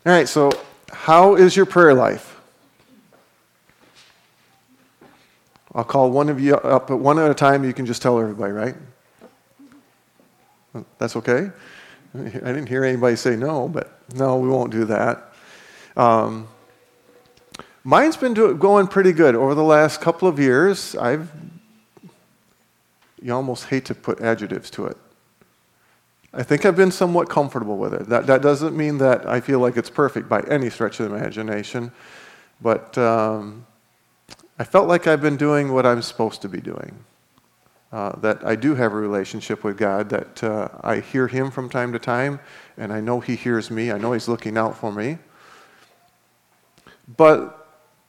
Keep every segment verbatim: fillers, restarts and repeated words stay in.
All right, so how is your prayer life? I'll call one of you up at one at a time. You can just tell everybody, right? That's okay? I didn't hear anybody say no, but no, we won't do that. Um, mine's been do- going pretty good. Over the last couple of years, I've, you almost hate to put adjectives to it. I think I've been somewhat comfortable with it. That, that doesn't mean that I feel like it's perfect by any stretch of the imagination, but um, I felt like I've been doing what I'm supposed to be doing. Uh, that I do have a relationship with God, that uh, I hear Him from time to time, and I know He hears me. I know He's looking out for me. But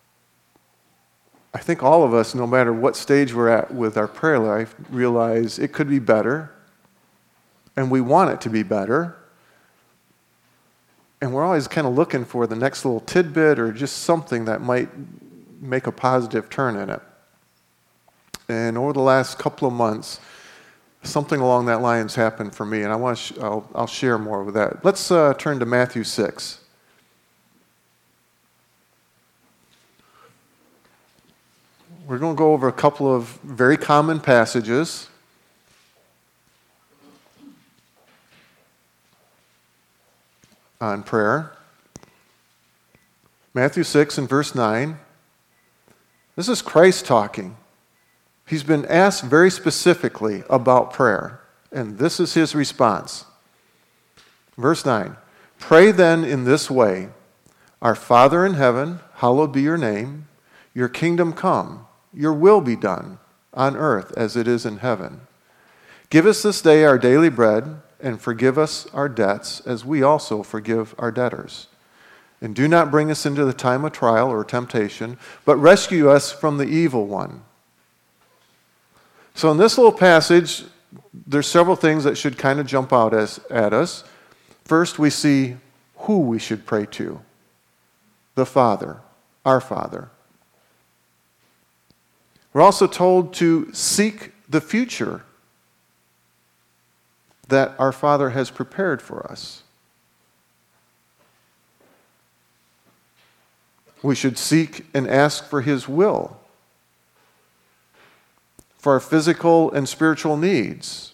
I think all of us, no matter what stage we're at with our prayer life, realize it could be better, and we want it to be better. And we're always kind of looking for the next little tidbit or just something that might make a positive turn in it. And over the last couple of months, something along that line's happened for me, and I want to sh- I'll, I'll share more with that. Let's uh, turn to Matthew six. We're going to go over a couple of very common passages. On prayer. Matthew six and verse nine. This is Christ talking. He's been asked very specifically about prayer, and this is his response. Verse nine. Pray then in this way, Our Father in heaven, hallowed be your name. Your kingdom come. Your will be done on earth as it is in heaven. Give us this day our daily bread, and forgive us our debts as we also forgive our debtors. And do not bring us into the time of trial or temptation, but rescue us from the evil one. So in this little passage, there's several things that should kind of jump out as, at us. First, we see who we should pray to. The Father, our Father. We're also told to seek the future that our Father has prepared for us. We should seek and ask for His will, for our physical and spiritual needs,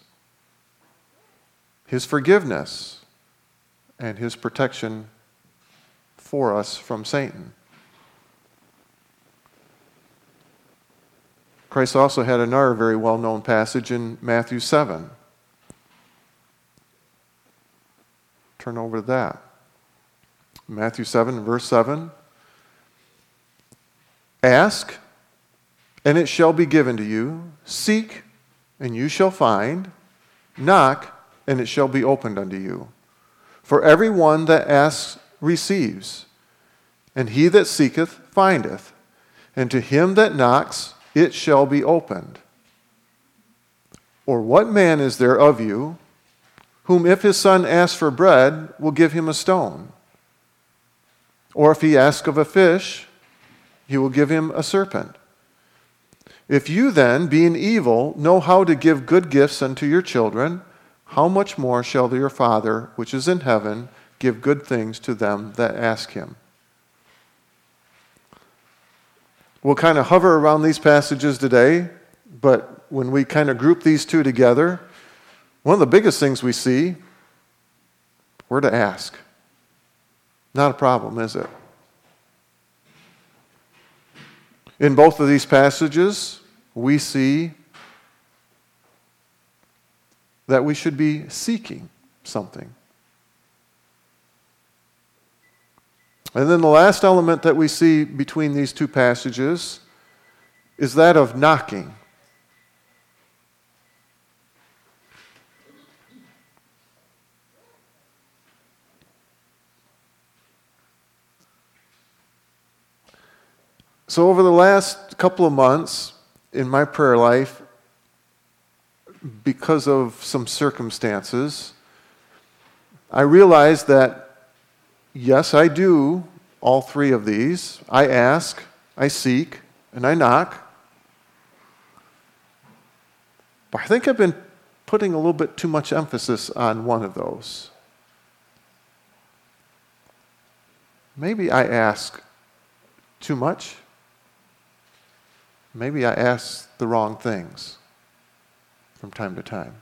His forgiveness, and His protection for us from Satan. Christ also had another very well-known passage in Matthew seven. Turn over to that. Matthew seven, verse seven. Ask, and it shall be given to you. Seek, and you shall find. Knock, and it shall be opened unto you. For every one that asks receives, and he that seeketh findeth, and to him that knocks it shall be opened. Or what man is there of you, whom if his son asks for bread, will give him a stone? Or if he asks of a fish, he will give him a serpent. If you then, being evil, know how to give good gifts unto your children, how much more shall your Father, which is in heaven, give good things to them that ask him? We'll kind of hover around these passages today, but when we kind of group these two together, one of the biggest things we see, we're to ask. Not a problem, is it? In both of these passages, we see that we should be seeking something. And then the last element that we see between these two passages is that of knocking. So over the last couple of months in my prayer life, because of some circumstances, I realized that yes, I do all three of these. I ask, I seek, and I knock. But I think I've been putting a little bit too much emphasis on one of those. maybe I ask too much. Maybe I ask the wrong things from time to time.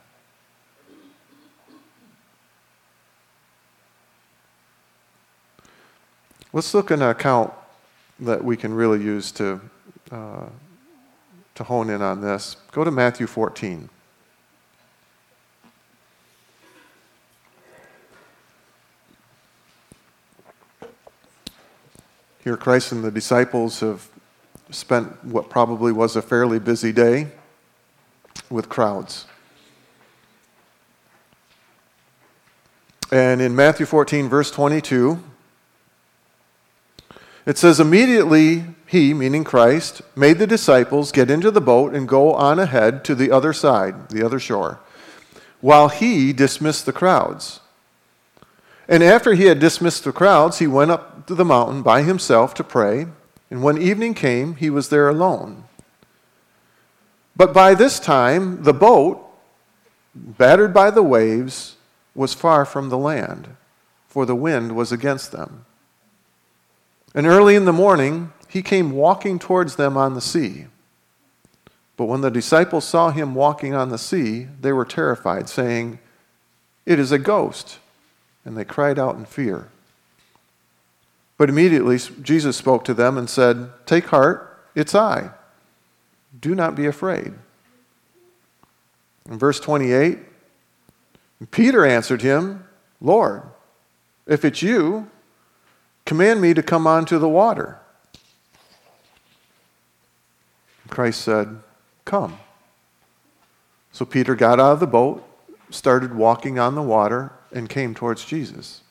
Let's look at an account that we can really use to, uh, to hone in on this. Go to Matthew fourteen. Here Christ and the disciples have spent what probably was a fairly busy day with crowds. And in Matthew fourteen, verse twenty-two, it says, immediately he, meaning Christ, made the disciples get into the boat and go on ahead to the other side, the other shore, while he dismissed the crowds. And after he had dismissed the crowds, he went up to the mountain by himself to pray. And when evening came, he was there alone. But by this time, the boat, battered by the waves, was far from the land, for the wind was against them. And early in the morning, he came walking towards them on the sea. But when the disciples saw him walking on the sea, they were terrified, saying, "It is a ghost." And they cried out in fear. But immediately Jesus spoke to them and said, "Take heart, it's I. Do not be afraid." In verse twenty-eight, Peter answered him, "Lord, if it's you, command me to come onto the water." Christ said, "Come." So Peter got out of the boat, started walking on the water, and came towards Jesus.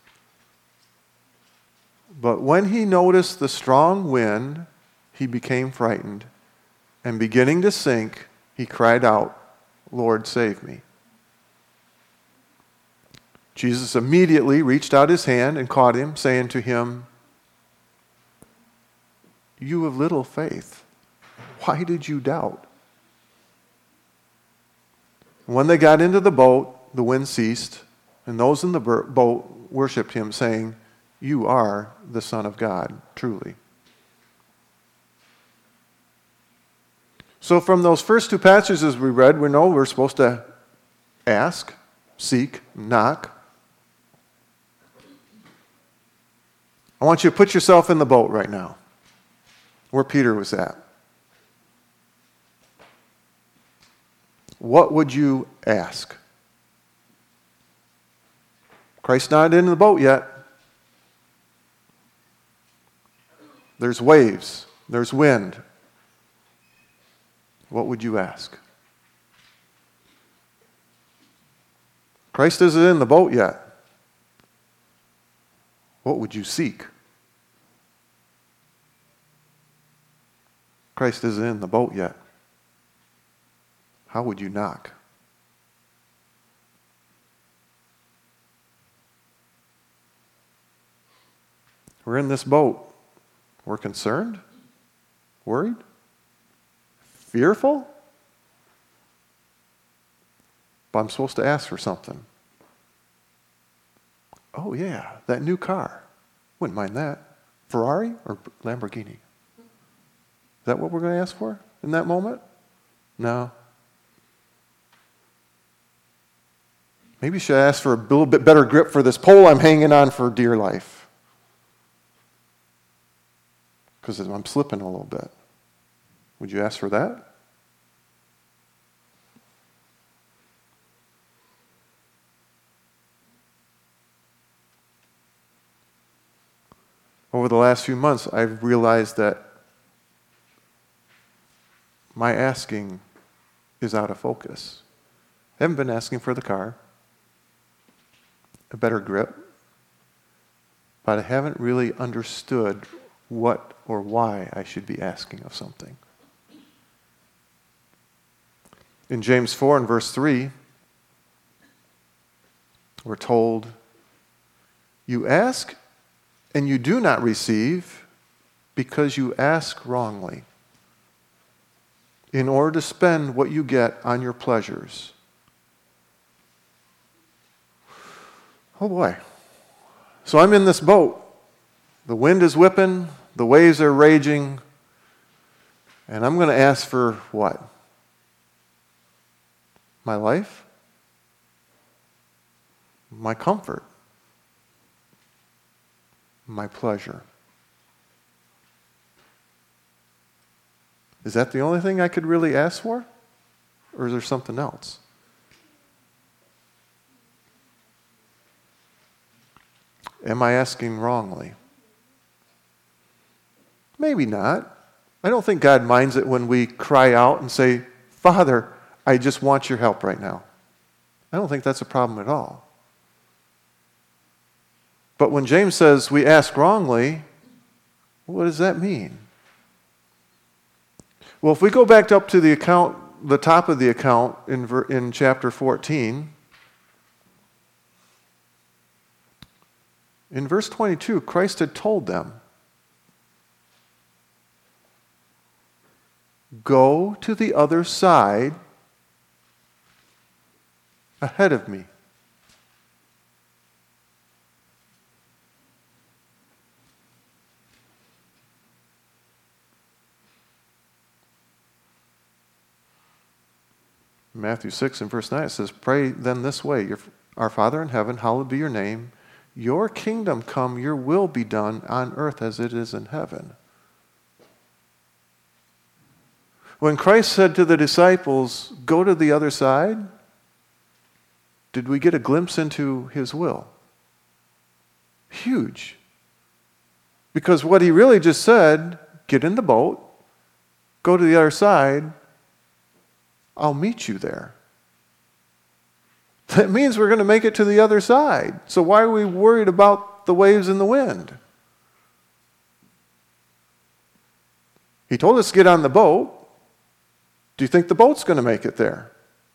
But when he noticed the strong wind, he became frightened, and beginning to sink, he cried out, "Lord, save me." Jesus immediately reached out his hand and caught him, saying to him, "You have little faith. Why did you doubt?" When they got into the boat, the wind ceased, and those in the boat worshipped him, saying, "You are the Son of God, truly." So from those first two passages we read, we know we're supposed to ask, seek, knock. I want you to put yourself in the boat right now, where Peter was at. What would you ask? Christ's not in the boat yet. There's waves. There's wind. What would you ask? Christ isn't in the boat yet. What would you seek? Christ isn't in the boat yet. How would you knock? We're in this boat. We're concerned? Worried? Fearful? But I'm supposed to ask for something. Oh yeah, that new car. Wouldn't mind that. Ferrari or Lamborghini? Is that what we're going to ask for in that moment? No. Maybe you should ask for a little bit better grip for this pole I'm hanging on for dear life. Because I'm slipping a little bit. Would you ask for that? Over the last few months, I've realized that my asking is out of focus. I haven't been asking for the car, a better grip, but I haven't really understood what or why I should be asking of something. In James four and verse three, we're told, "You ask and you do not receive because you ask wrongly, in order to spend what you get on your pleasures." Oh boy. So I'm in this boat. The wind is whipping, the waves are raging, and I'm going to ask for what? My life? My comfort? My pleasure? Is that the only thing I could really ask for? Or is there something else? Am I asking wrongly? Maybe not. I don't think God minds it when we cry out and say, Father, I just want your help right now. I don't think that's a problem at all. But when James says we ask wrongly, what does that mean? Well, if we go back up to the account, the top of the account in, ver, in chapter fourteen, in verse twenty-two, Christ had told them, go to the other side ahead of me. Matthew six and verse nine, it says, pray then this way, your, our Father in heaven, hallowed be your name. Your kingdom come, your will be done on earth as it is in heaven. When Christ said to the disciples, go to the other side, did we get a glimpse into his will? Huge. Because what he really just said, get in the boat, go to the other side, I'll meet you there. That means we're going to make it to the other side. So why are we worried about the waves and the wind? He told us to get on the boat. Do you think the boat's going to make it there?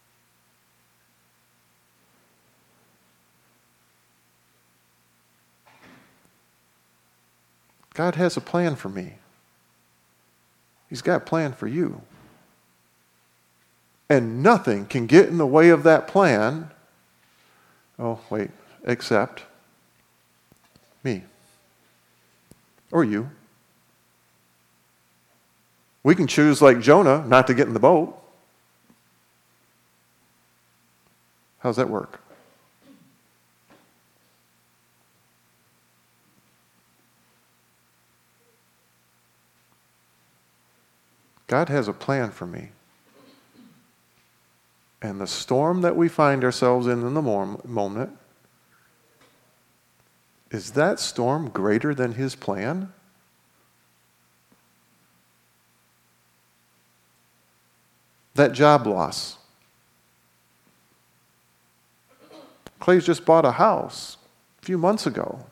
God has a plan for me. He's got a plan for you. And nothing can get in the way of that plan, oh, wait, except me or you. We can choose, like Jonah, not to get in the boat. How's that work? God has a plan for me. And the storm that we find ourselves in in the moment, is that storm greater than his plan? That job loss. Clay's just bought a house a few months ago.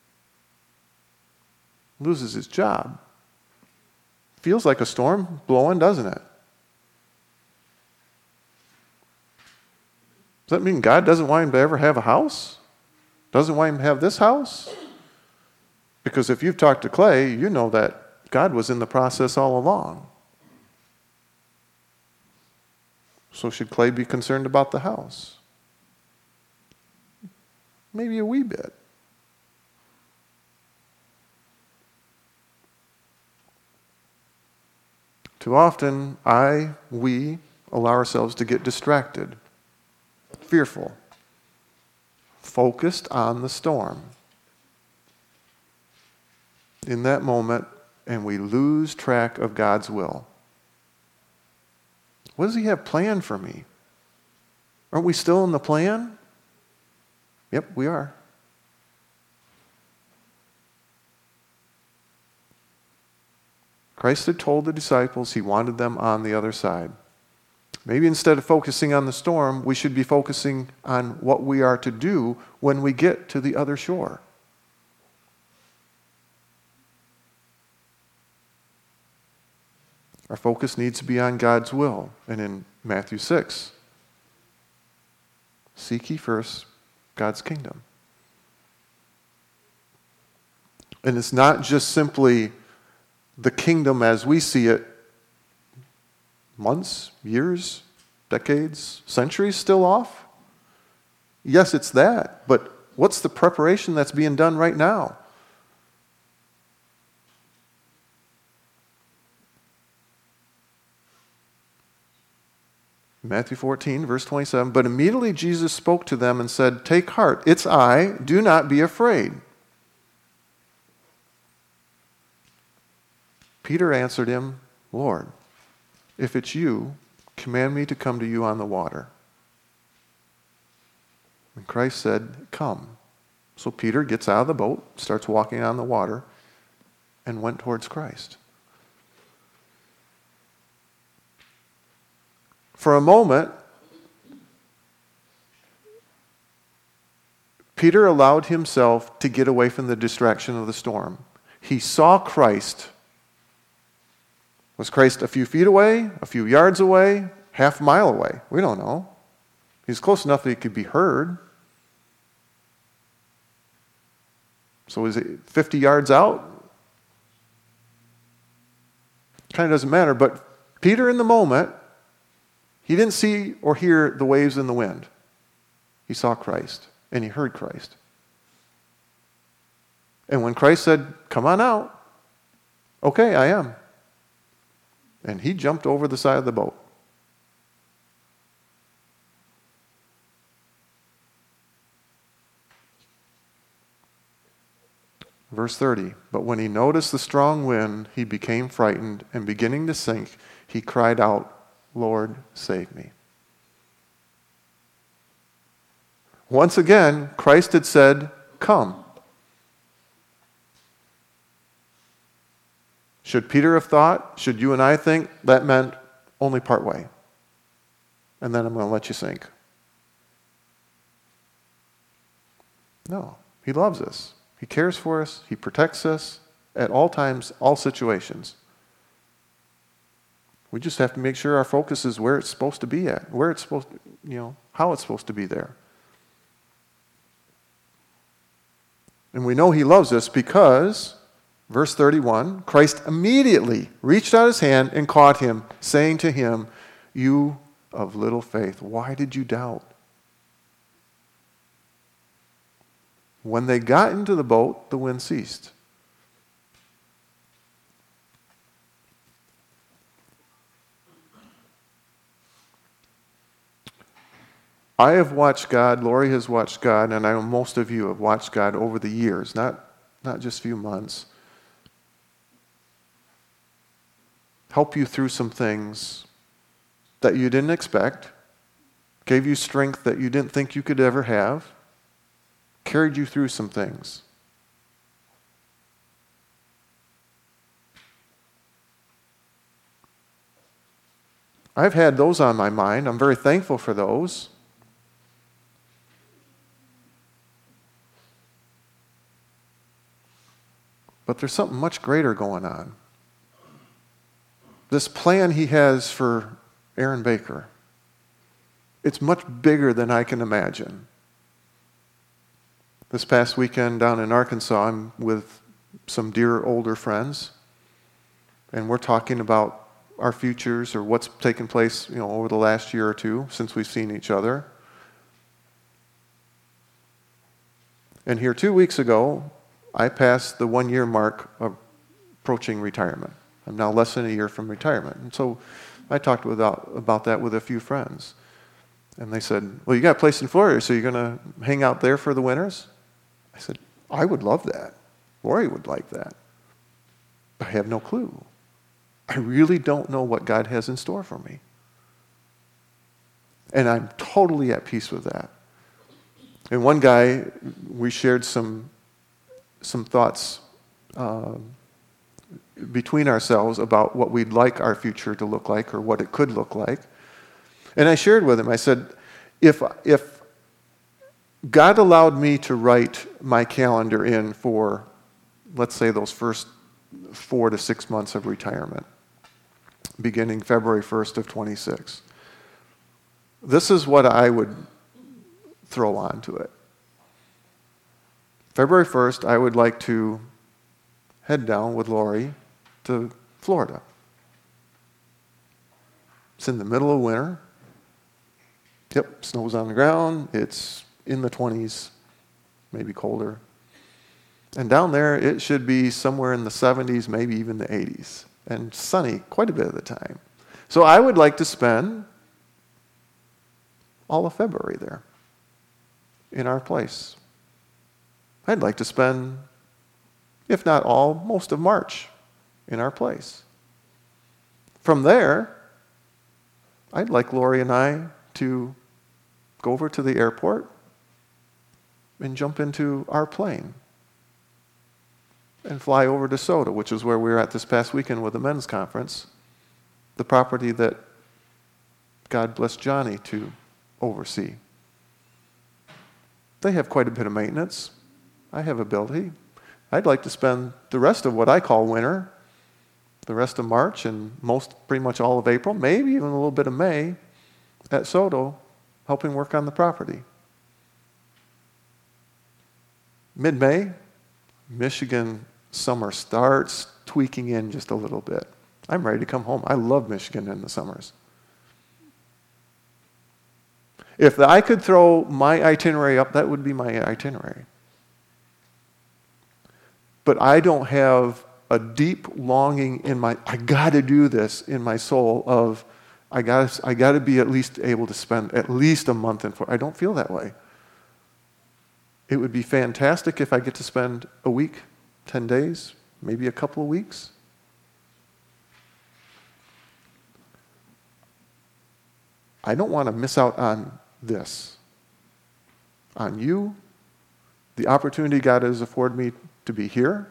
Loses his job. Feels like a storm blowing, doesn't it? Does that mean God doesn't want him to ever have a house? Doesn't want him to have this house? Because if you've talked to Clay, you know that God was in the process all along. So should Clay be concerned about the house? Maybe a wee bit. Too often, I, we, allow ourselves to get distracted, fearful, focused on the storm in that moment, and we lose track of God's will. What does he have planned for me? Aren't we still in the plan? Yep, we are. Christ had told the disciples he wanted them on the other side. Maybe instead of focusing on the storm, we should be focusing on what we are to do when we get to the other shore. Our focus needs to be on God's will. And in Matthew six, seek ye first God's kingdom. And it's not just simply the kingdom as we see it, months, years, decades, centuries still off. Yes, it's that. But what's the preparation that's being done right now? Matthew fourteen, verse twenty-seven, but immediately Jesus spoke to them and said, "Take heart, it's I, do not be afraid." Peter answered him, "Lord, if it's you, command me to come to you on the water." And Christ said, "Come." So Peter gets out of the boat, starts walking on the water, and went towards Christ. For a moment, Peter allowed himself to get away from the distraction of the storm. He saw Christ. Was Christ a few feet away, a few yards away, half a mile away? We don't know. He's close enough that he could be heard. So is it fifty yards out? Kind of doesn't matter. But Peter, in the moment, he didn't see or hear the waves and the wind. He saw Christ, and he heard Christ. And when Christ said, "Come on out," "Okay, I am." And he jumped over the side of the boat. Verse thirty, but when he noticed the strong wind, he became frightened, and beginning to sink, he cried out, "Lord, save me." Once again, Christ had said, "Come." Should Peter have thought, should you and I think, that meant only part way, and then I'm going to let you sink? No, he loves us. He cares for us. He protects us at all times, all situations. We just have to make sure our focus is where it's supposed to be at, where it's supposed to, you know, how it's supposed to be there. And we know he loves us because, verse thirty-one, Christ immediately reached out his hand and caught him, saying to him, "You of little faith, why did you doubt?" When they got into the boat, the wind ceased. I have watched God, Lori has watched God, and I know most of you have watched God over the years, not, not just a few months, help you through some things that you didn't expect, gave you strength that you didn't think you could ever have, carried you through some things. I've had those on my mind. I'm very thankful for those. But there's something much greater going on. This plan he has for Aaron Baker, it's much bigger than I can imagine. This past weekend down in Arkansas, I'm with some dear older friends, and we're talking about our futures or what's taken place, you know, over the last year or two since we've seen each other. And here two weeks ago, I passed the one-year mark of approaching retirement. I'm now less than a year from retirement. And so I talked about, about that with a few friends. And they said, "Well, you got a place in Florida, so you're going to hang out there for the winters?" I said, "I would love that. Lori would like that. I have no clue. I really don't know what God has in store for me." And I'm totally at peace with that. And one guy, we shared some some thoughts uh, between ourselves about what we'd like our future to look like or what it could look like. And I shared with him, I said, if if God allowed me to write my calendar in for, let's say, those first four to six months of retirement, beginning February first of twenty-six, this is what I would throw onto it. February first, I would like to head down with Lori to Florida. It's in the middle of winter. Yep, snow's on the ground. It's in the twenties, maybe colder. And down there, it should be somewhere in the seventies, maybe even the eighties. And sunny quite a bit of the time. So I would like to spend all of February there in our place. I'd like to spend, if not all, most of March in our place. From there, I'd like Lori and I to go over to the airport and jump into our plane and fly over to Soda, which is where we were at this past weekend with the men's conference, the property that God blessed Johnny to oversee. They have quite a bit of maintenance. I have ability. I'd like to spend the rest of what I call winter, the rest of March and most, pretty much all of April, maybe even a little bit of May, at Soto, helping work on the property. Mid-May, Michigan summer starts tweaking in just a little bit. I'm ready to come home. I love Michigan in the summers. If I could throw my itinerary up, that would be my itinerary. But I don't have a deep longing in my, I got to do this in my soul of, I got I got to be at least able to spend at least a month in Florida. I don't feel that way. It would be fantastic if I get to spend a week, ten days, maybe a couple of weeks. I don't want to miss out on this, on you, the opportunity God has afforded me to be here.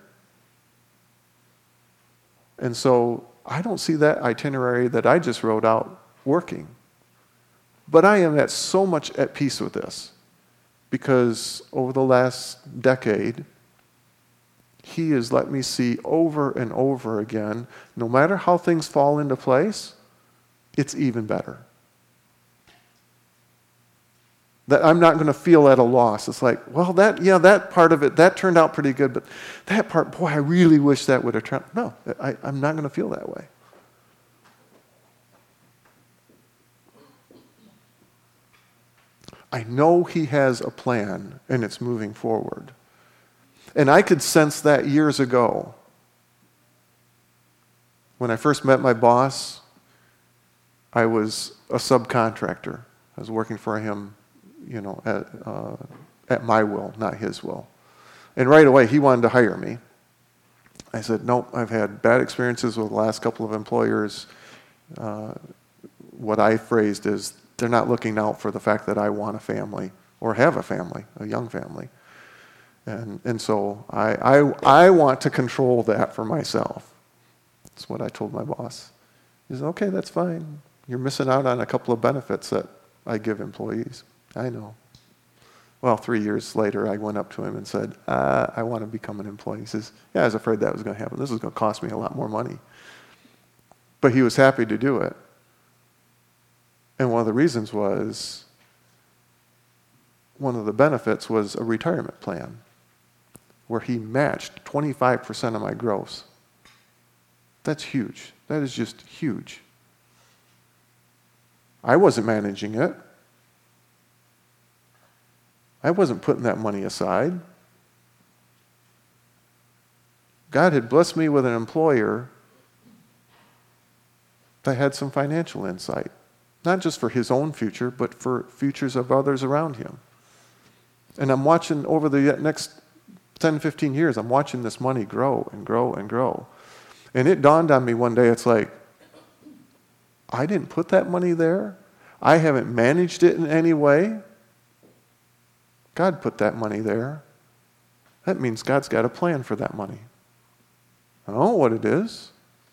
And so I don't see that itinerary that I just wrote out working. But I am at so much at peace with this because over the last decade, He has let me see over and over again, no matter how things fall into place, it's even better. That I'm not going to feel at a loss. It's like, well, that, yeah, that part of it, that turned out pretty good, but that part, boy, I really wish that would have turned. No, I, I'm not going to feel that way. I know He has a plan, and it's moving forward. And I could sense that years ago. When I first met my boss, I was a subcontractor. I was working for him, you know, at, uh, at my will, not his will. And right away, he wanted to hire me. I said, nope, I've had bad experiences with the last couple of employers. Uh, what I phrased is, they're not looking out for the fact that I want a family, or have a family, a young family. And and so I, I, I want to control that for myself. That's what I told my boss. He said, okay, that's fine. You're missing out on a couple of benefits that I give employees. I know. Well, three years later, I went up to him and said, uh, I want to become an employee. He says, yeah, I was afraid that was going to happen. This was going to cost me a lot more money. But he was happy to do it. And one of the reasons was, one of the benefits was a retirement plan where he matched twenty-five percent of my gross. That's huge. That is just huge. I wasn't managing it. I wasn't putting that money aside. God had blessed me with an employer that had some financial insight, not just for his own future, but for futures of others around him. And I'm watching over the next ten, fifteen years, I'm watching this money grow and grow and grow. And it dawned on me one day, it's like, I didn't put that money there. I haven't managed it in any way. God put that money there. That means God's got a plan for that money. I don't know what it is.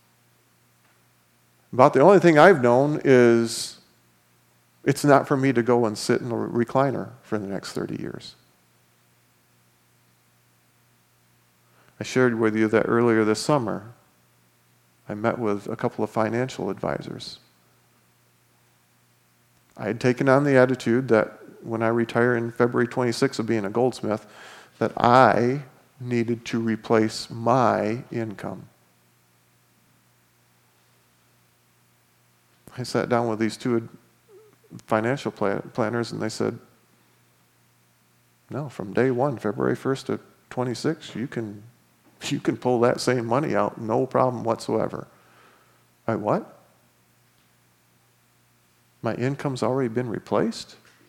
About the only thing I've known is it's not for me to go and sit in a recliner for the next thirty years. I shared with you that earlier this summer, I met with a couple of financial advisors. I had taken on the attitude that when I retire in February twenty-sixth of being a goldsmith, that I needed to replace my income. I sat down with these two financial planners and they said, no, from day one, February first to twenty-sixth, you can, you can pull that same money out, no problem whatsoever. I, what? My income's already been replaced?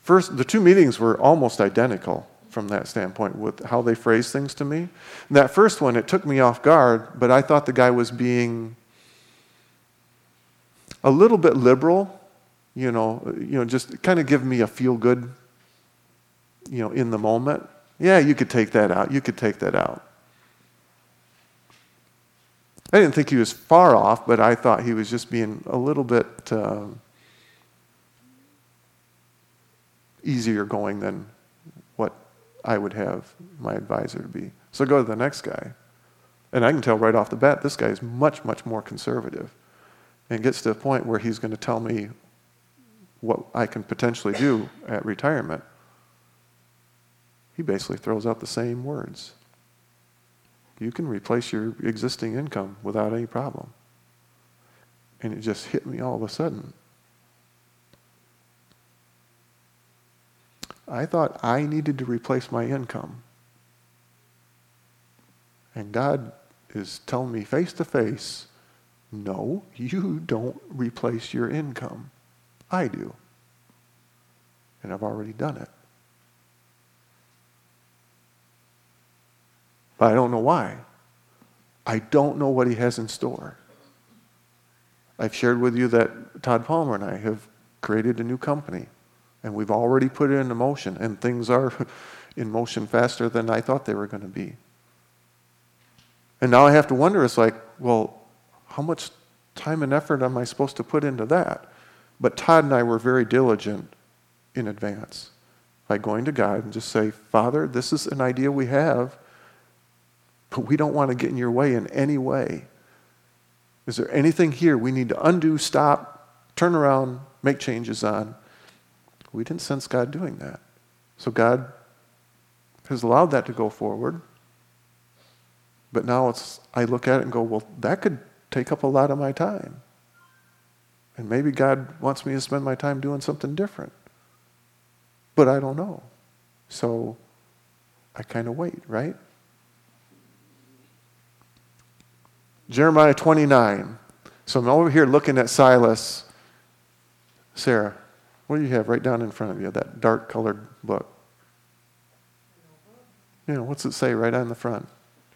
First, the two meetings were almost identical from that standpoint with how they phrased things to me. And that first one, it took me off guard, but I thought the guy was being a little bit liberal, you know, you know, just kind of give me a feel good, you know, in the moment. Yeah, you could take that out. You could take that out. I didn't think he was far off, but I thought he was just being a little bit uh, easier going than what I would have my advisor to be. So go to the next guy. And I can tell right off the bat, this guy is much, much more conservative. And gets to a point where he's going to tell me what I can potentially do at retirement. He basically throws out the same words. You can replace your existing income without any problem. And it just hit me all of a sudden. I thought I needed to replace my income. And God is telling me face to face, no, you don't replace your income. I do. And I've already done it. But I don't know why. I don't know what he has in store. I've shared with you that Todd Palmer and I have created a new company. And we've already put it into motion. And things are in motion faster than I thought they were going to be. And now I have to wonder, it's like, well, how much time and effort am I supposed to put into that? But Todd and I were very diligent in advance by going to God and just say, Father, this is an idea we have, but we don't want to get in your way in any way. Is there anything here we need to undo, stop, turn around, make changes on? We didn't sense God doing that. So God has allowed that to go forward. But now it's, I look at it and go, well, that could take up a lot of my time. And maybe God wants me to spend my time doing something different. But I don't know. So I kind of wait, right? Jeremiah twenty-nine. So I'm over here looking at Silas. Sarah, what do you have right down in front of you, that dark colored book? You know, what's it say right on the front?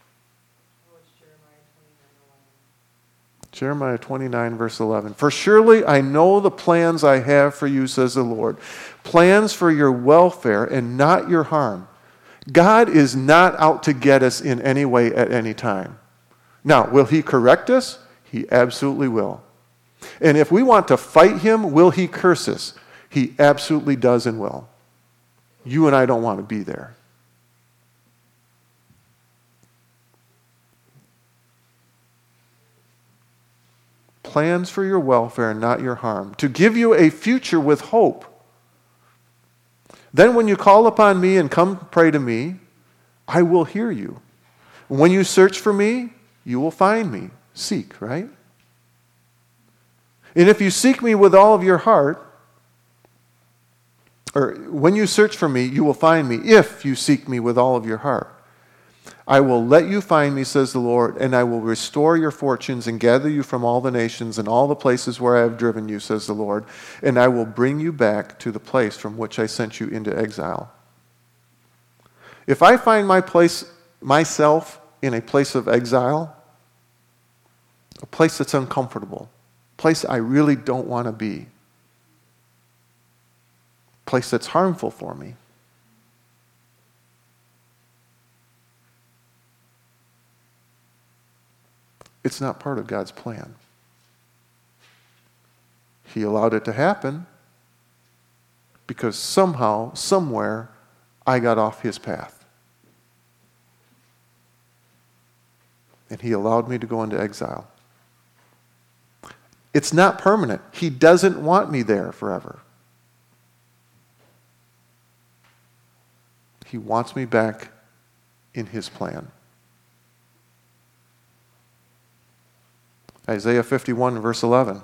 Jeremiah twenty-nine, verse eleven. For surely I know the plans I have for you, says the Lord. Plans for your welfare and not your harm. God is not out to get us in any way at any time. Now, will he correct us? He absolutely will. And if we want to fight him, will he curse us? He absolutely does and will. You and I don't want to be there. Plans for your welfare and not your harm, to give you a future with hope. Then when you call upon me and come pray to me, I will hear you. When you search for me, you will find me. Seek, right? And if you seek me with all of your heart, or when you search for me, you will find me, if you seek me with all of your heart. I will let you find me, says the Lord, and I will restore your fortunes and gather you from all the nations and all the places where I have driven you, says the Lord, and I will bring you back to the place from which I sent you into exile. If I find my place, myself in a place of exile, a place that's uncomfortable, a place I really don't want to be, a place that's harmful for me, it's not part of God's plan. He allowed it to happen because somehow, somewhere, I got off his path. And he allowed me to go into exile. It's not permanent. He doesn't want me there forever. He wants me back in his plan. Isaiah fifty-one, verse eleven.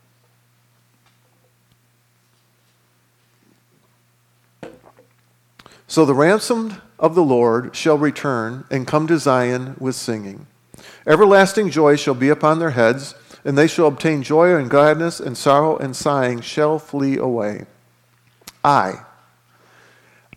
So the ransomed of the Lord shall return and come to Zion with singing. Everlasting joy shall be upon their heads, and they shall obtain joy and gladness, and sorrow and sighing shall flee away. I,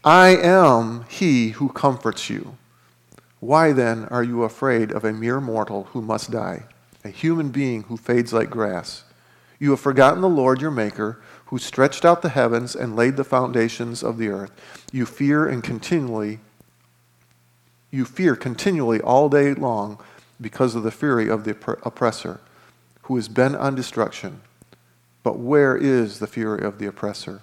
I am he who comforts you. Why then are you afraid of a mere mortal who must die, a human being who fades like grass? You have forgotten the Lord your Maker, who stretched out the heavens and laid the foundations of the earth. You fear and continually, you fear continually all day long because of the fury of the oppressor, who is bent on destruction. But where is the fury of the oppressor?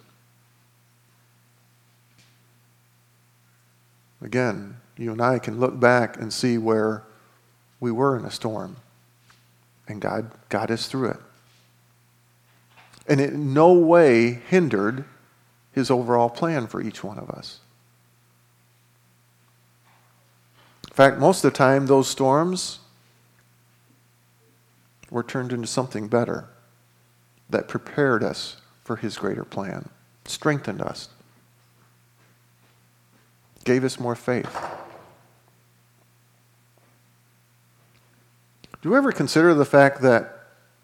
Again, you and I can look back and see where we were in a storm, and God got us through it. And it in no way hindered his overall plan for each one of us. In fact, most of the time, those storms were turned into something better that prepared us for his greater plan, strengthened us, gave us more faith. Do you ever consider the fact that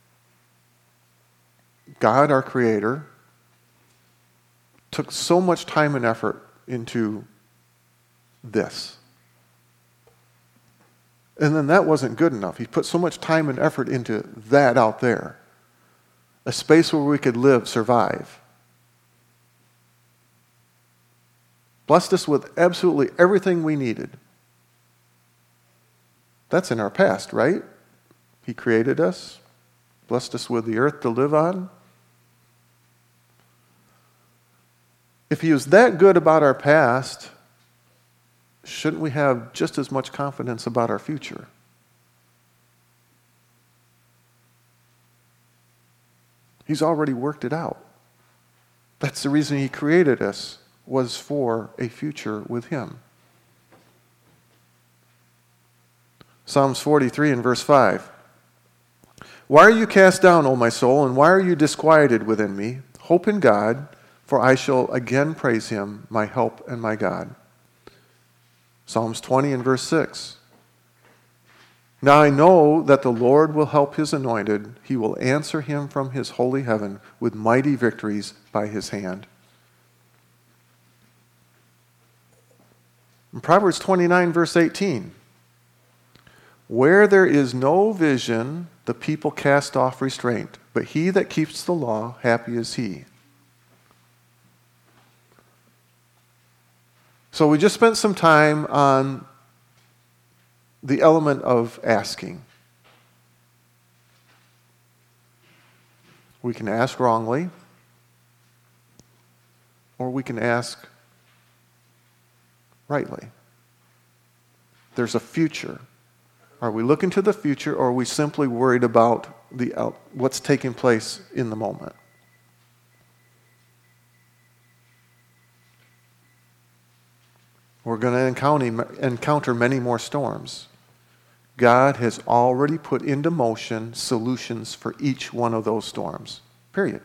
God, our Creator, took so much time and effort into this? And then that wasn't good enough. He put so much time and effort into that out there. A space where we could live, survive. Blessed us with absolutely everything we needed. That's in our past, right? He created us, blessed us with the earth to live on. If he was that good about our past, shouldn't we have just as much confidence about our future? He's already worked it out. That's the reason he created us, was for a future with him. Psalms forty-three and verse five. Why are you cast down, O my soul, and why are you disquieted within me? Hope in God, for I shall again praise him, my help and my God. Psalms twenty and verse six. Now I know that the Lord will help his anointed. He will answer him from his holy heaven with mighty victories by his hand. In Proverbs twenty-nine, verse eighteen. Where there is no vision, the people cast off restraint, but he that keeps the law, happy is he. So we just spent some time on the element of asking. We can ask wrongly, or we can ask rightly. There's a future. Are we looking to the future, or are we simply worried about the what's taking place in the moment? We're going to encounter, encounter many more storms. God has already put into motion solutions for each one of those storms. Period.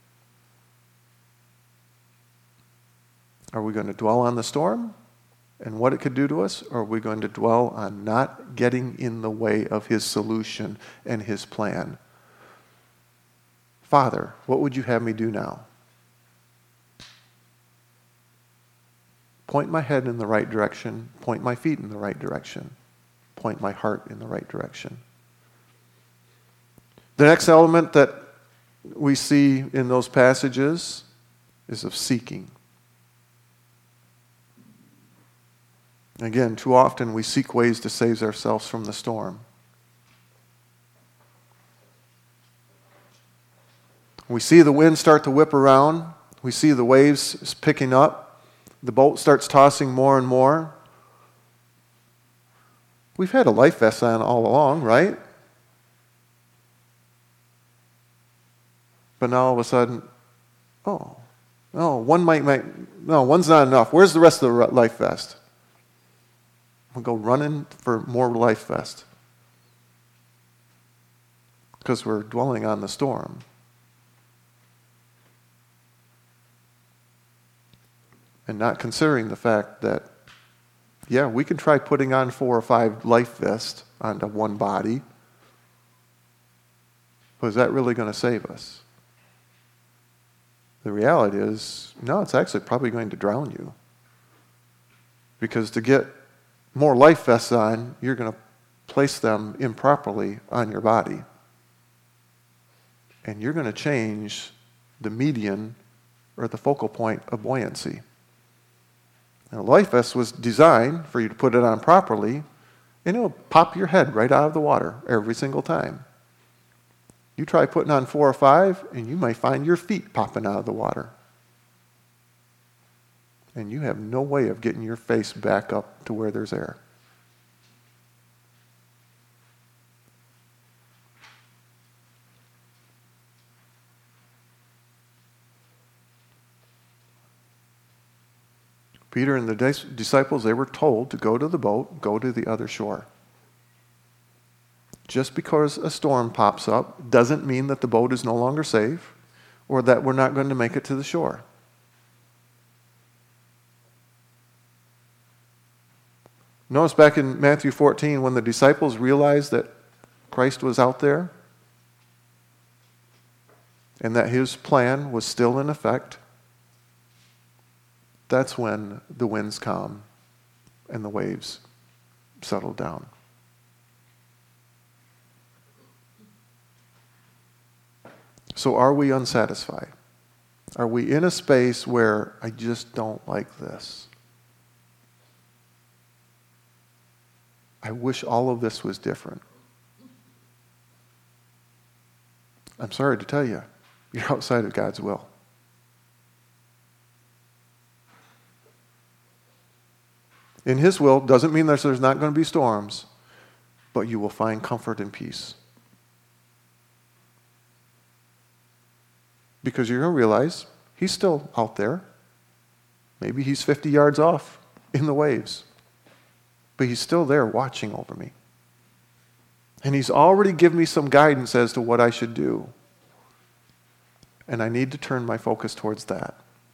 Are we going to dwell on the storm and what it could do to us, or are we going to dwell on not getting in the way of his solution and his plan? Father, what would you have me do now? Point my head in the right direction, point my feet in the right direction, point my heart in the right direction. The next element that we see in those passages is of seeking. Again, too often we seek ways to save ourselves from the storm. We see the wind start to whip around. We see the waves picking up. The boat starts tossing more and more. We've had a life vest on all along, right? But now all of a sudden, oh, no, one might, might, no, one's not enough. Where's the rest of the life vest? We'll go running for more life vest because we're dwelling on the storm. And not considering the fact that, yeah, we can try putting on four or five life vests onto one body, but is that really going to save us? The reality is, no, it's actually probably going to drown you. Because to get more life vests on, you're going to place them improperly on your body. And you're going to change the median or the focal point of buoyancy. And a life vest was designed for you to put it on properly, and it'll pop your head right out of the water every single time. You try putting on four or five, and you might find your feet popping out of the water. And you have no way of getting your face back up to where there's air. Peter and the disciples, they were told to go to the boat, go to the other shore. Just because a storm pops up doesn't mean that the boat is no longer safe or that we're not going to make it to the shore. Notice back in Matthew fourteen, when the disciples realized that Christ was out there and that his plan was still in effect, that's when the winds calm and the waves settle down. So are we unsatisfied? Are we in a space where I just don't like this? I wish all of this was different. I'm sorry to tell you, you're outside of God's will. In his will doesn't mean that there's not going to be storms, but you will find comfort and peace. Because you're going to realize he's still out there. Maybe he's fifty yards off in the waves. But he's still there watching over me. And he's already given me some guidance as to what I should do. And I need to turn my focus towards that.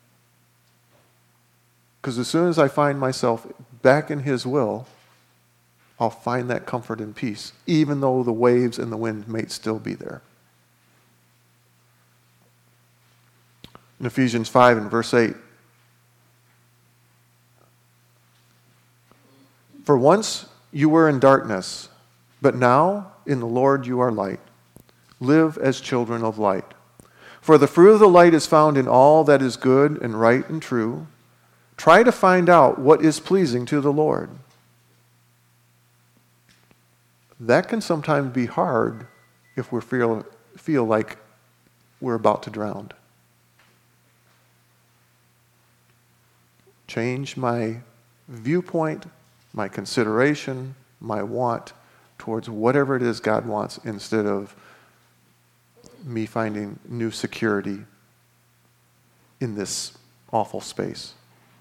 Because as soon as I find myself back in his will, I'll find that comfort and peace, even though the waves and the wind may still be there. In Ephesians five and verse eight, for once you were in darkness, but now in the Lord you are light. Live as children of light. For the fruit of the light is found in all that is good and right and true. Try to find out what is pleasing to the Lord. That can sometimes be hard if we feel, feel like we're about to drown. Change my viewpoint, my consideration, my want towards whatever it is God wants instead of me finding new security in this awful space.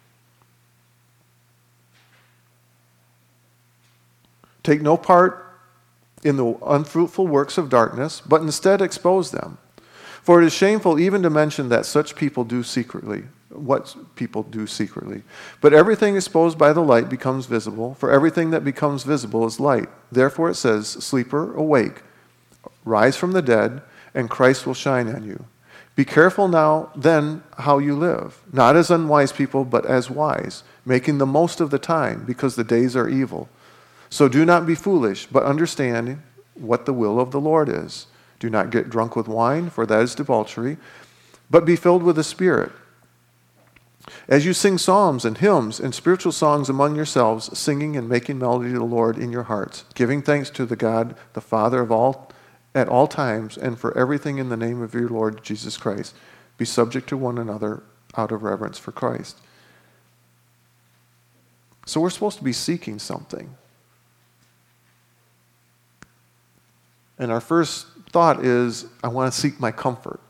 Take no part in the unfruitful works of darkness, but instead expose them. For it is shameful even to mention that such people do secretly, what people do secretly. But everything exposed by the light becomes visible, for everything that becomes visible is light. Therefore it says, sleeper, awake, rise from the dead, and Christ will shine on you. Be careful now then how you live, not as unwise people, but as wise, making the most of the time, because the days are evil. So do not be foolish, but understand what the will of the Lord is. Do not get drunk with wine, for that is debauchery, but be filled with the Spirit. As you sing psalms and hymns and spiritual songs among yourselves, singing and making melody to the Lord in your hearts, giving thanks to the God, the Father of all, at all times, and for everything in the name of your Lord Jesus Christ. Be subject to one another out of reverence for Christ. So we're supposed to be seeking something. And our first thought is, I want to seek my comfort.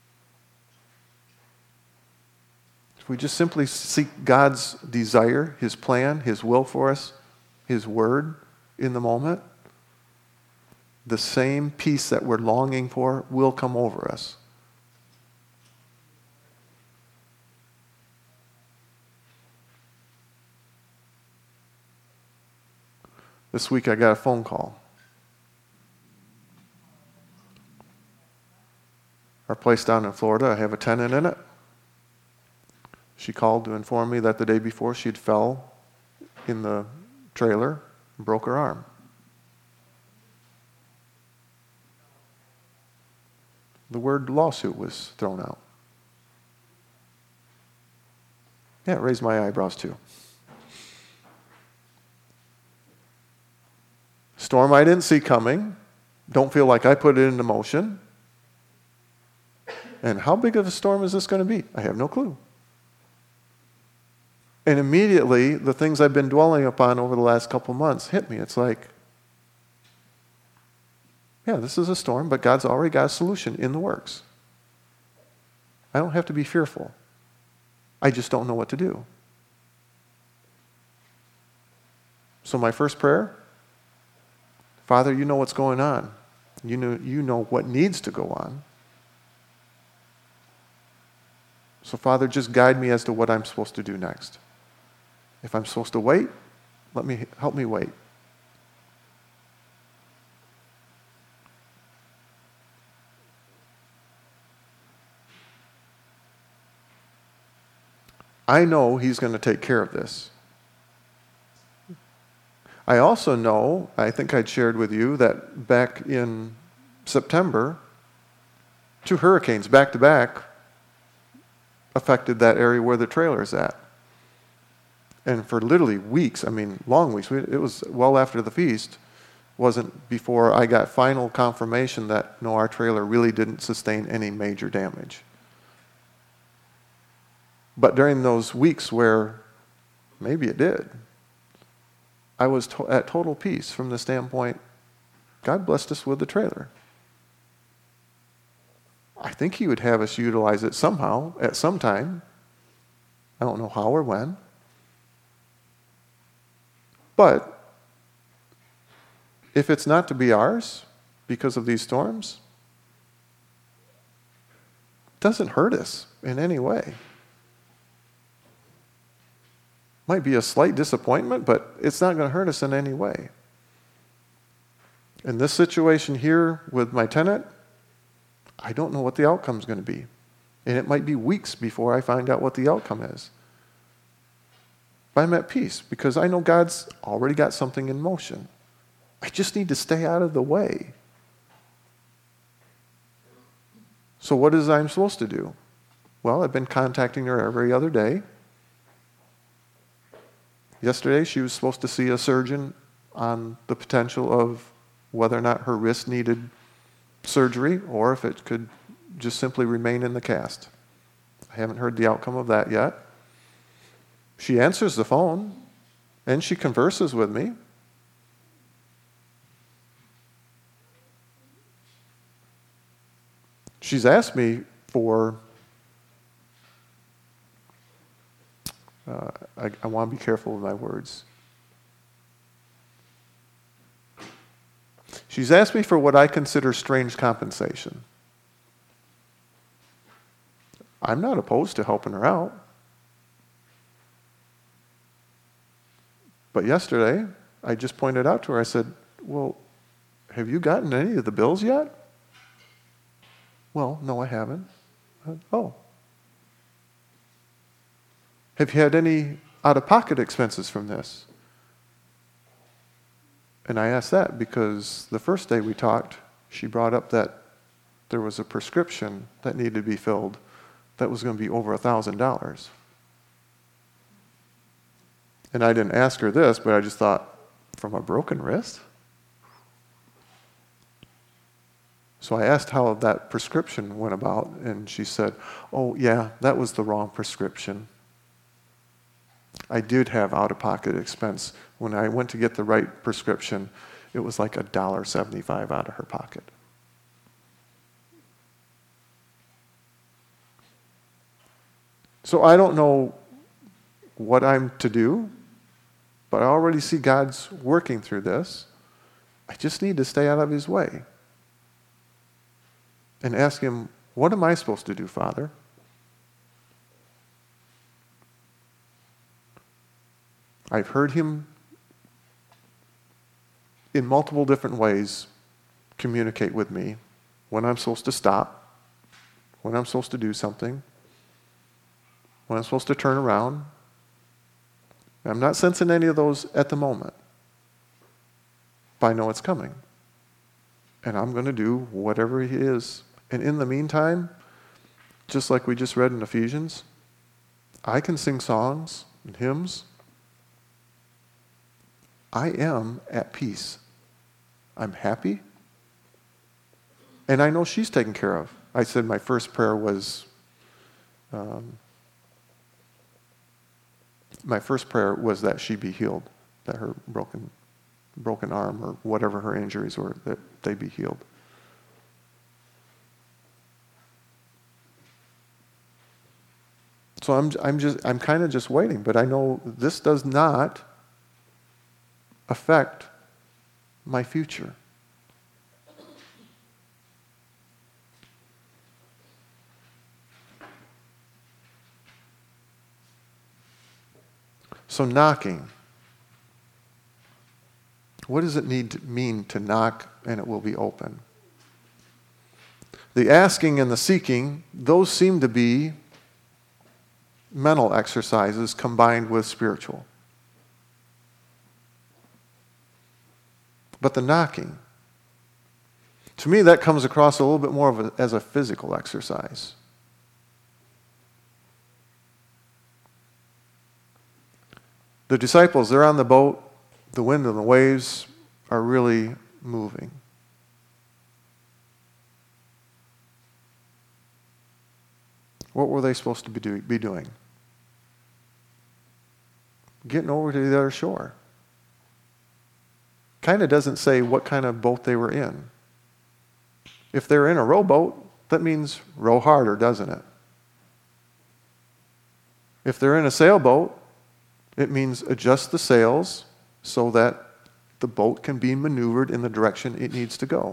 If we just simply seek God's desire, his plan, his will for us, his word in the moment, the same peace that we're longing for will come over us. This week I got a phone call. Our place down in Florida, I have a tenant in it. She called to inform me that the day before she'd fell in the trailer and broke her arm. The word lawsuit was thrown out. Yeah, it raised my eyebrows too. Storm I didn't see coming. Don't feel like I put it into motion. And how big of a storm is this going to be? I have no clue. And immediately, the things I've been dwelling upon over the last couple months hit me. It's like, yeah, this is a storm, but God's already got a solution in the works. I don't have to be fearful. I just don't know what to do. So my first prayer, Father, you know what's going on. You know, you know what needs to go on. So Father, just guide me as to what I'm supposed to do next. If I'm supposed to wait, let me help me wait. I know he's going to take care of this. I also know, I think I'd shared with you, that back in September, two hurricanes back to back affected that area where the trailer is at. And for literally weeks, I mean long weeks, it was well after the feast, wasn't before I got final confirmation that no, our trailer really didn't sustain any major damage. But during those weeks where maybe it did, I was to- at total peace from the standpoint, God blessed us with the trailer. I think he would have us utilize it somehow, at some time. I don't know how or when. But if it's not to be ours because of these storms, it doesn't hurt us in any way. Might be a slight disappointment, but it's not going to hurt us in any way. In this situation here with my tenant, I don't know what the outcome is going to be. And it might be weeks before I find out what the outcome is. But I'm at peace because I know God's already got something in motion. I just need to stay out of the way. So what is I'm supposed to do? Well, I've been contacting her every other day. Yesterday, she was supposed to see a surgeon on the potential of whether or not her wrist needed surgery or if it could just simply remain in the cast. I haven't heard the outcome of that yet. She answers the phone and she converses with me. She's asked me for, uh, I, I want to be careful with my words. She's asked me for what I consider strange compensation. I'm not opposed to helping her out. But yesterday, I just pointed out to her, I said, well, have you gotten any of the bills yet? Well, no, I haven't. Uh, oh. Have you had any out-of-pocket expenses from this? And I asked that because the first day we talked, she brought up that there was a prescription that needed to be filled that was going to be over one thousand dollars. And I didn't ask her this, but I just thought, from a broken wrist? So I asked how that prescription went about, and she said, oh, yeah, that was the wrong prescription. I did have out-of-pocket expense. When I went to get the right prescription, it was like one dollar and seventy-five cents out of her pocket. So I don't know what I'm to do, but I already see God's working through this. I just need to stay out of his way and ask him, what am I supposed to do, Father? I've heard him in multiple different ways communicate with me when I'm supposed to stop, when I'm supposed to do something, when I'm supposed to turn around. I'm not sensing any of those at the moment. But I know it's coming. And I'm going to do whatever it is. And in the meantime, just like we just read in Ephesians, I can sing songs and hymns. I am at peace. I'm happy. And I know she's taken care of. I said my first prayer was, um, my first prayer was that she be healed, that her broken, broken arm or whatever her injuries were, that they be healed. So I'm, I'm just, I'm kind of just waiting, but I know this does not affect my future. So knocking. What does it need to mean to knock and it will be open? The asking and the seeking, those seem to be mental exercises combined with spiritual. But the knocking, to me that comes across a little bit more of a, as a physical exercise. The disciples, they're on the boat. The wind and the waves are really moving. What were they supposed to be, do, be doing? Getting over to the other shore. Kind of doesn't say what kind of boat they were in. If they're in a rowboat, that means row harder, doesn't it? If they're in a sailboat, it means adjust the sails so that the boat can be maneuvered in the direction it needs to go.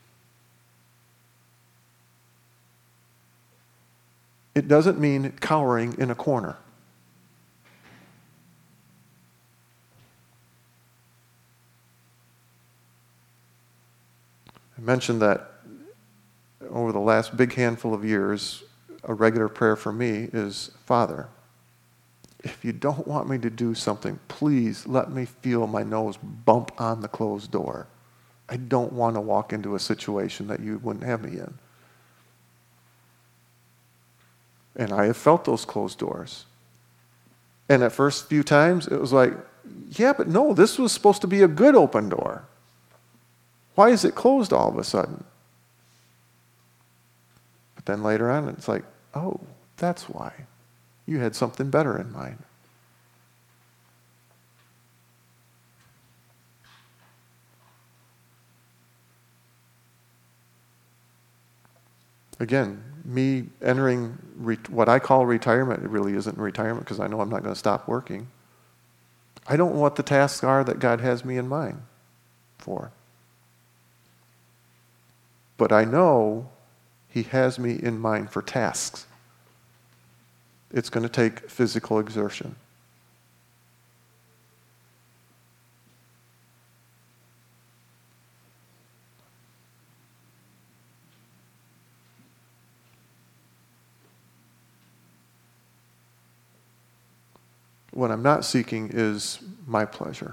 It doesn't mean cowering in a corner. I mentioned that over the last big handful of years, a regular prayer for me is, Father, if you don't want me to do something, please let me feel my nose bump on the closed door. I don't want to walk into a situation that you wouldn't have me in. And I have felt those closed doors. And at first few times, it was like, yeah, but no, this was supposed to be a good open door. Why is it closed all of a sudden? But then later on, it's like, oh, that's why. You had something better in mind. Again, me entering re- what I call retirement, it really isn't retirement because I know I'm not going to stop working. I don't know what the tasks are that God has me in mind for. But I know He has me in mind for tasks. It's going to take physical exertion. What I'm not seeking is my pleasure,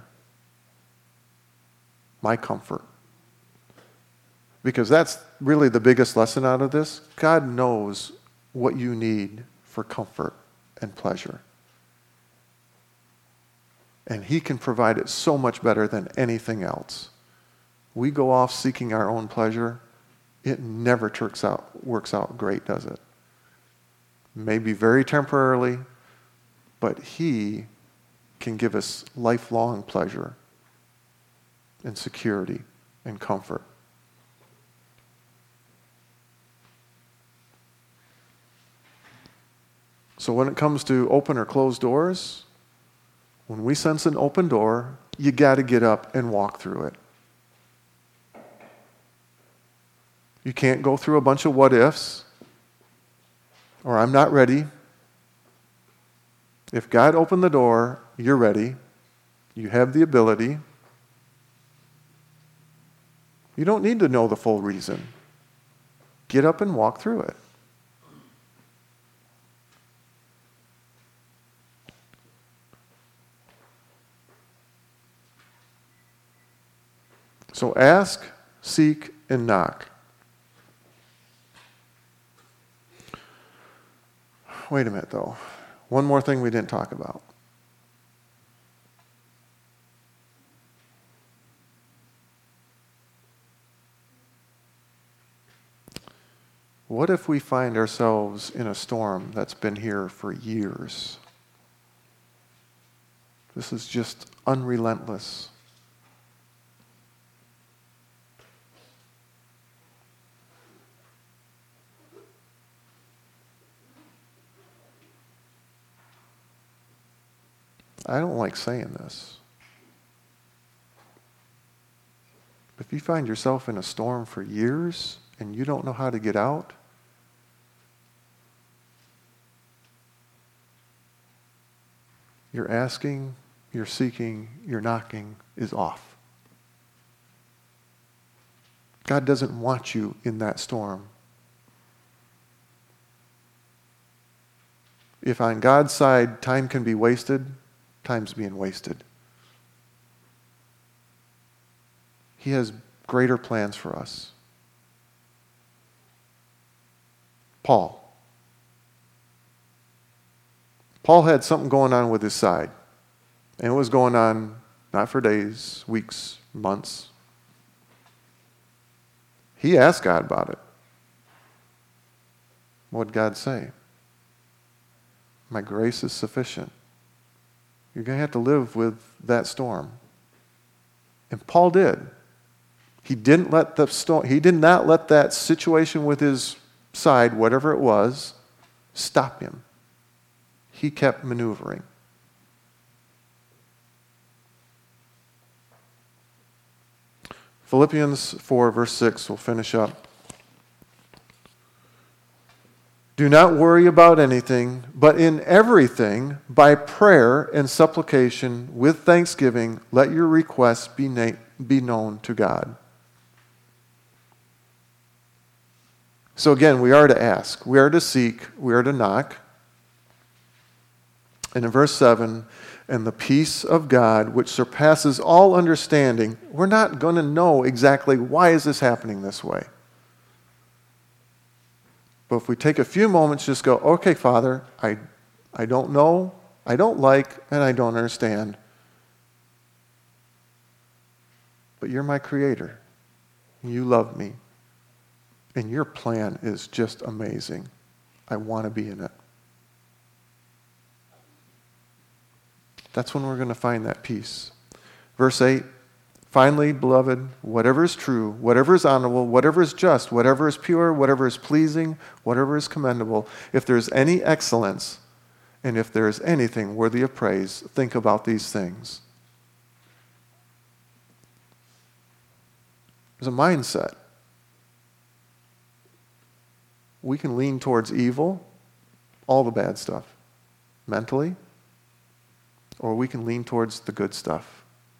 my comfort. Because that's really the biggest lesson out of this. God knows what you need for comfort and pleasure. And He can provide it so much better than anything else. We go off seeking our own pleasure, it never turks out, works out great, does it? Maybe very temporarily, but He can give us lifelong pleasure and security and comfort. So when it comes to open or closed doors, when we sense an open door, you got to get up and walk through it. You can't go through a bunch of what ifs, or I'm not ready. If God opened the door, you're ready. You have the ability. You don't need to know the full reason. Get up and walk through it. So ask, seek, and knock. Wait a minute, though. One more thing we didn't talk about. What if we find ourselves in a storm that's been here for years? This is just unrelentless. I don't like saying this. If you find yourself in a storm for years and you don't know how to get out, your asking, your seeking, your knocking is off. God doesn't want you in that storm. If on God's side time can be wasted, time's being wasted. He has greater plans for us. Paul. Paul had something going on with his side. And it was going on not for days, weeks, months. He asked God about it. What did God say? My grace is sufficient. You're going to have to live with that storm. And Paul did. He didn't let the storm, he did not let that situation with his side, whatever it was, stop him. He kept maneuvering. Philippians four, verse six, we'll finish up. Do not worry about anything, but in everything, by prayer and supplication, with thanksgiving, let your requests be, na- be known to God. So again, we are to ask, we are to seek, we are to knock. And in verse seven, and the peace of God, which surpasses all understanding, we're not going to know exactly why is this happening this way. But if we take a few moments, just go, okay, Father, I, I don't know, I don't like, and I don't understand. But you're my creator. You love me. And your plan is just amazing. I want to be in it. That's when we're going to find that peace. Verse eight, finally, beloved, whatever is true, whatever is honorable, whatever is just, whatever is pure, whatever is pleasing, whatever is commendable, if there's any excellence, and if there is anything worthy of praise, think about these things. There's a mindset. We can lean towards evil, all the bad stuff, mentally, or we can lean towards the good stuff.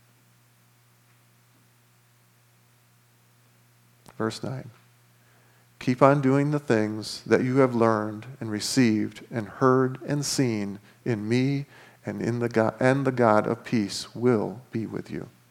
Verse nine. Keep on doing the things that you have learned and received and heard and seen in me, and in the God, and the God of peace will be with you.